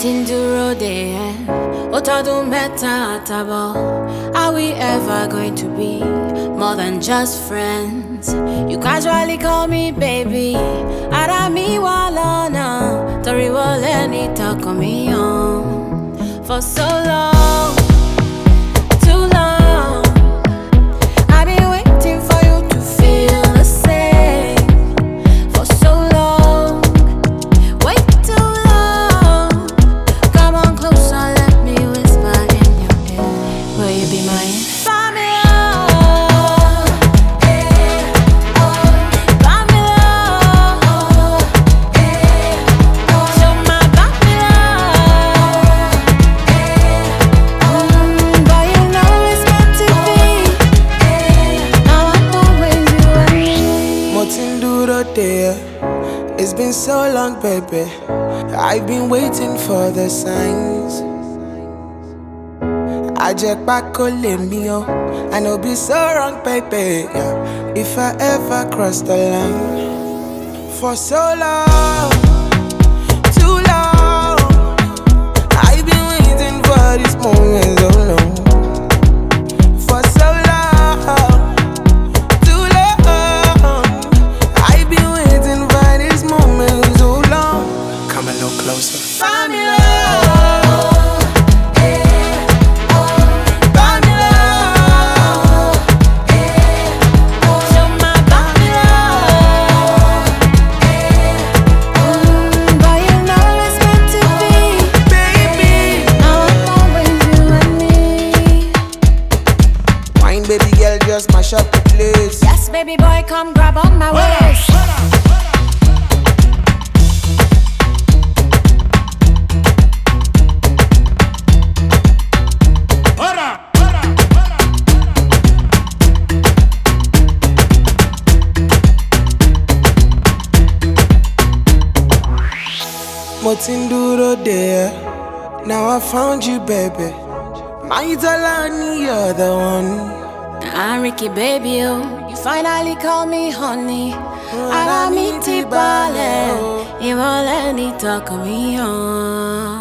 tí ń dúró dè ẹ́, ó tọ́dún mẹ́ta àtàbọ̀. Are we ever going to be more than just friends? You casually call me baby, ara mi wà lọ́nà, torí wọlé ní tọkàn mi hàn. For so long, too long, I've been waiting for you to feel the same. For so long, wait too long. Come on closer, let me whisper in your ear. Will you be mine? It's been so long, baby. I've been waiting for the signs. I just back me, oh. I know be so wrong, baby. Yeah. If I ever cross the line for so long, too long, I've been waiting for this moment so long. For so long. Closer. Find me love, find me love, show my body love. But you know it's meant to be, baby. Now I'm always you and me. Wine, baby girl, just mash up the place. Yes, baby boy, come grab on my waist. Mo ti ń dúró dè ẹ́, now I found you, baby. My Talani, you're the one. I'm Ricky, baby, oh. You finally call me honey. Ara mi ti balẹ̀, ìwọlẹ̀ ní tọkàn mi hàn.